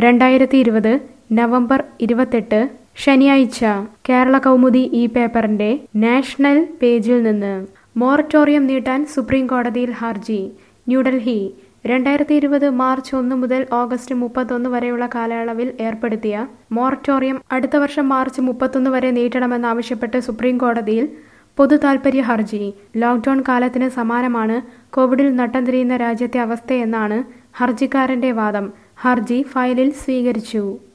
2020 November 28 ശനിയാഴ്ച കേരള കൗമുദി ഈ പേപ്പറിന്റെ നാഷണൽ പേജിൽ നിന്ന് മൊറട്ടോറിയം നീട്ടാൻ സുപ്രീം കോടതിയിൽ ഹർജി. ന്യൂഡൽഹി 2020 മാർച്ച് 1 മുതൽ ഓഗസ്റ്റ് 31 വരെയുള്ള കാലയളവിൽ ഏർപ്പെടുത്തിയ മൊറട്ടോറിയം അടുത്ത വർഷം മാർച്ച് 31 വരെ നീട്ടണമെന്നാവശ്യപ്പെട്ട് സുപ്രീം കോടതിയിൽ പൊതു താൽപര്യ ഹർജി. ലോക്ഡൌൺ കാലത്തിന് സമാനമാണ് കോവിഡിൽ നട്ടം തിരിയുന്ന രാജ്യത്തെ അവസ്ഥയെന്നാണ് ഹർജിക്കാരന്റെ വാദം. ഹർജി ഫയലിൽ സ്വീകരിച്ചു.